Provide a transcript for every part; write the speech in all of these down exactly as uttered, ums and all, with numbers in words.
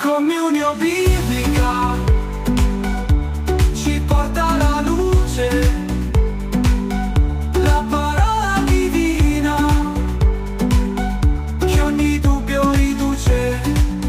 Comunio biblica ci porta alla luce, la parola divina che ogni dubbio riduce.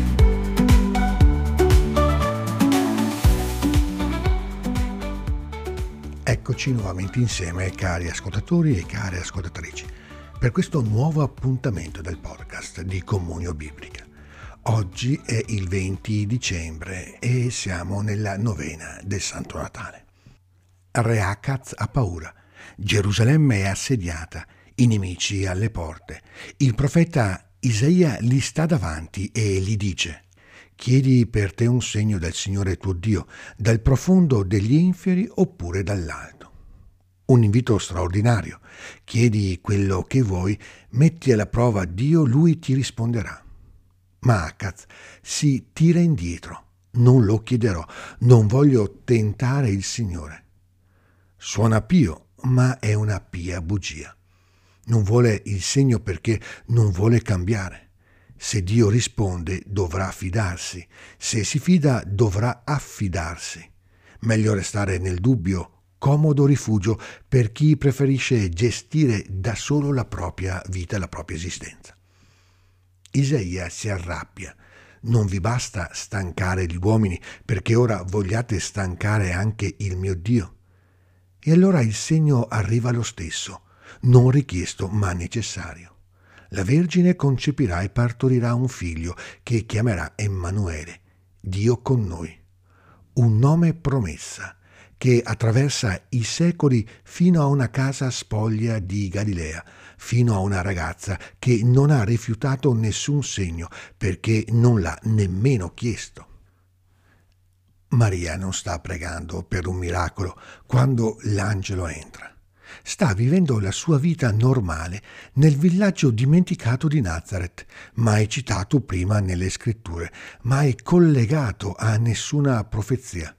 Eccoci nuovamente insieme, cari ascoltatori e care ascoltatrici, per questo nuovo appuntamento del podcast di Comunio Biblica. Oggi è il venti dicembre e siamo nella novena del Santo Natale. Re Acaz ha paura, Gerusalemme è assediata, i nemici alle porte. Il profeta Isaia gli sta davanti e gli dice: chiedi per te un segno dal Signore tuo Dio, dal profondo degli inferi oppure dall'alto. Un invito straordinario. Chiedi quello che vuoi, metti alla prova Dio, lui ti risponderà. Ma Acaz si tira indietro. Non lo chiederò, non voglio tentare il Signore. Suona pio, ma è una pia bugia. Non vuole il segno perché non vuole cambiare. Se Dio risponde, dovrà fidarsi. Se si fida, dovrà affidarsi. Meglio restare nel dubbio, comodo rifugio per chi preferisce gestire da solo la propria vita, la propria esistenza. Isaia si arrabbia. Non vi basta stancare gli uomini, perché ora vogliate stancare anche il mio Dio? E allora il segno arriva lo stesso, non richiesto ma necessario. La Vergine concepirà e partorirà un figlio che chiamerà Emanuele, Dio con noi. Un nome promessa che attraversa i secoli fino a una casa spoglia di Galilea, fino a una ragazza che non ha rifiutato nessun segno perché non l'ha nemmeno chiesto. Maria non sta pregando per un miracolo quando l'angelo entra. Sta vivendo la sua vita normale nel villaggio dimenticato di Nazareth, mai citato prima nelle scritture, mai collegato a nessuna profezia.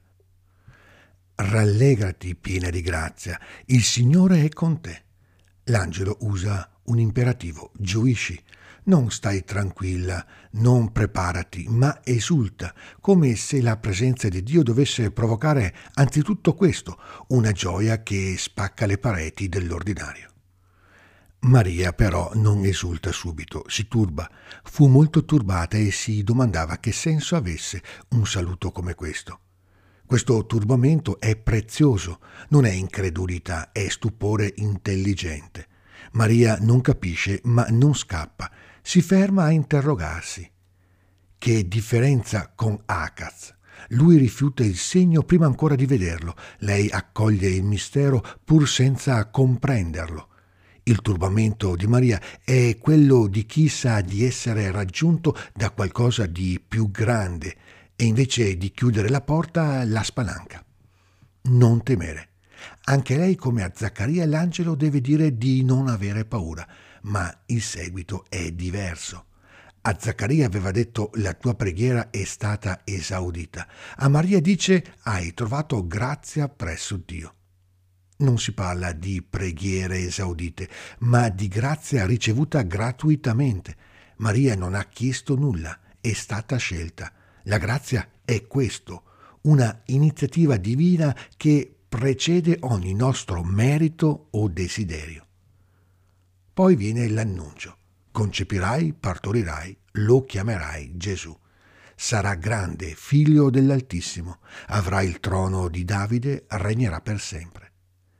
Rallegrati piena di grazia, il Signore è con te. L'angelo usa un imperativo, gioisci. Non stai tranquilla, non preparati, ma esulta, come se la presenza di Dio dovesse provocare anzitutto questo, una gioia che spacca le pareti dell'ordinario. Maria però non esulta subito, si turba. Fu molto turbata e si domandava che senso avesse un saluto come questo. Questo turbamento è prezioso, non è incredulità, è stupore intelligente. Maria non capisce, ma non scappa. Si ferma a interrogarsi. Che differenza con Acaz? Lui rifiuta il segno prima ancora di vederlo. Lei accoglie il mistero pur senza comprenderlo. Il turbamento di Maria è quello di chi sa di essere raggiunto da qualcosa di più grande e invece di chiudere la porta la spalanca. Non temere. Anche lei, come a Zaccaria, l'angelo deve dire di non avere paura, ma il seguito è diverso. A Zaccaria aveva detto: la tua preghiera è stata esaudita. A Maria dice: hai trovato grazia presso Dio. Non si parla di preghiere esaudite, ma di grazia ricevuta gratuitamente. Maria non ha chiesto nulla, è stata scelta. La grazia è questo, una iniziativa divina che precede ogni nostro merito o desiderio. Poi viene l'annuncio: concepirai, partorirai, lo chiamerai Gesù. Sarà grande, figlio dell'Altissimo, avrà il trono di Davide, regnerà per sempre.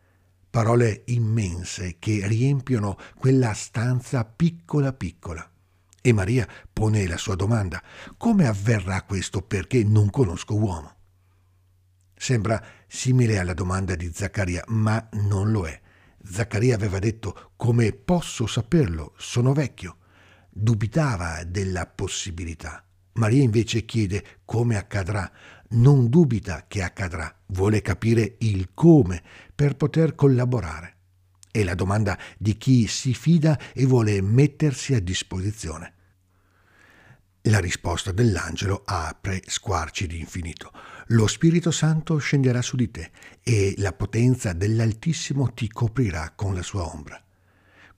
Parole immense che riempiono quella stanza piccola piccola. E Maria pone la sua domanda: come avverrà questo perché non conosco uomo? Sembra simile alla domanda di Zaccaria, ma non lo è. Zaccaria aveva detto: come posso saperlo? Sono vecchio. Dubitava della possibilità. Maria invece chiede come accadrà. Non dubita che accadrà, vuole capire il come per poter collaborare. È la domanda di chi si fida e vuole mettersi a disposizione. La risposta dell'angelo apre squarci di infinito. Lo Spirito Santo scenderà su di te e la potenza dell'Altissimo ti coprirà con la sua ombra.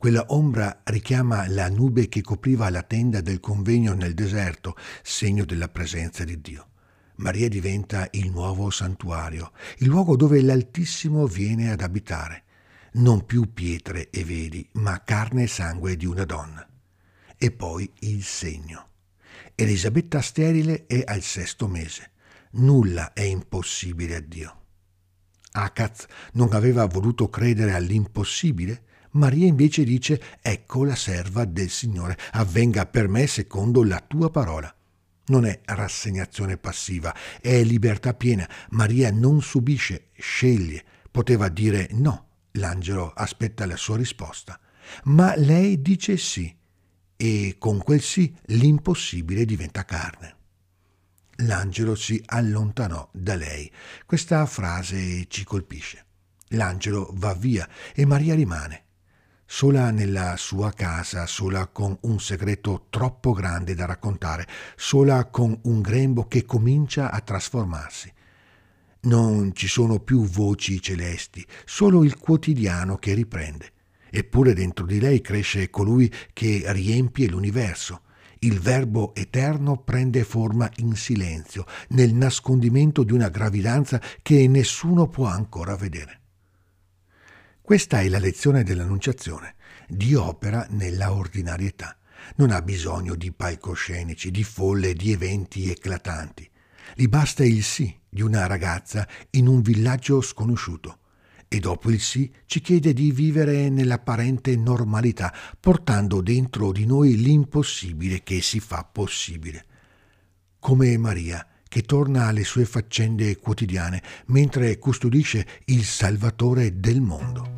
Quella ombra richiama la nube che copriva la tenda del convegno nel deserto, segno della presenza di Dio. Maria diventa il nuovo santuario, il luogo dove l'Altissimo viene ad abitare. Non più pietre e veli, ma carne e sangue di una donna. E poi il segno. Elisabetta sterile è al sesto mese. Nulla è impossibile a Dio. Acaz non aveva voluto credere all'impossibile. Maria invece dice: ecco la serva del Signore, avvenga per me secondo la tua parola. Non è rassegnazione passiva, è libertà piena. Maria non subisce, sceglie. Poteva dire no, l'angelo aspetta la sua risposta. Ma lei dice sì, e con quel sì l'impossibile diventa carne. L'angelo si allontanò da lei. Questa frase ci colpisce. L'angelo va via e Maria rimane. Sola nella sua casa, sola con un segreto troppo grande da raccontare, sola con un grembo che comincia a trasformarsi. Non ci sono più voci celesti, solo il quotidiano che riprende. Eppure dentro di lei cresce colui che riempie l'universo. Il Verbo eterno prende forma in silenzio, nel nascondimento di una gravidanza che nessuno può ancora vedere. Questa è la lezione dell'Annunciazione. Dio opera nella ordinarietà. Non ha bisogno di palcoscenici, di folle, di eventi eclatanti. Gli basta il sì di una ragazza in un villaggio sconosciuto. E dopo il sì ci chiede di vivere nell'apparente normalità, portando dentro di noi l'impossibile che si fa possibile. Come Maria, che torna alle sue faccende quotidiane mentre custodisce il Salvatore del mondo.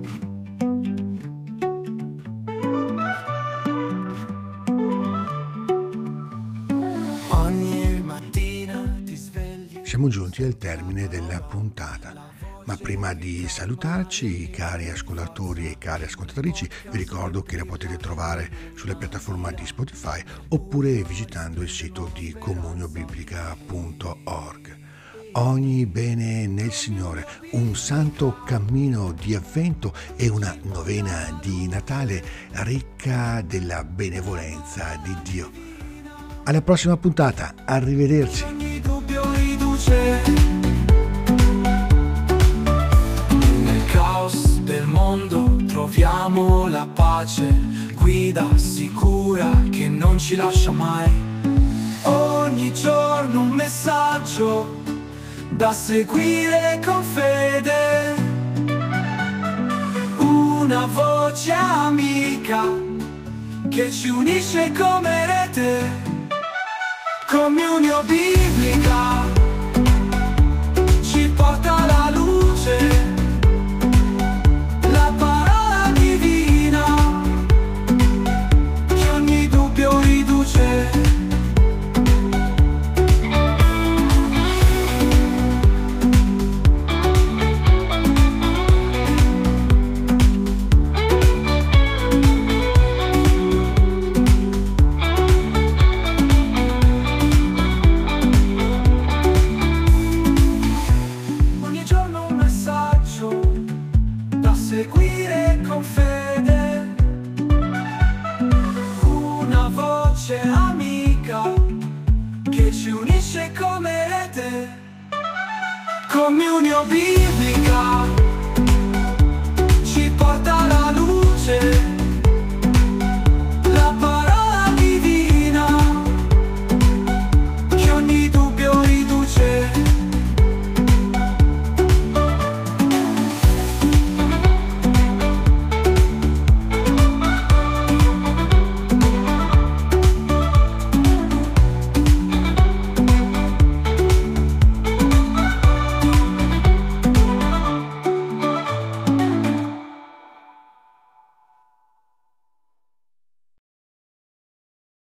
Ogni mattina ti svegli. Siamo giunti al termine della puntata. Ma prima di salutarci, cari ascoltatori e cari ascoltatrici, vi ricordo che la potete trovare sulla piattaforma di Spotify oppure visitando il sito di comuniobiblica punto org. Ogni bene nel Signore, un santo cammino di avvento e una novena di Natale ricca della benevolenza di Dio. Alla prossima puntata, arrivederci. Ogni dubbio riduce. Del mondo troviamo la pace, guida sicura che non ci lascia mai. Ogni giorno un messaggio da seguire con fede, una voce amica che ci unisce come rete. Comunio biblica ci porta alla luce. Comunio biblica ci porta alla luce.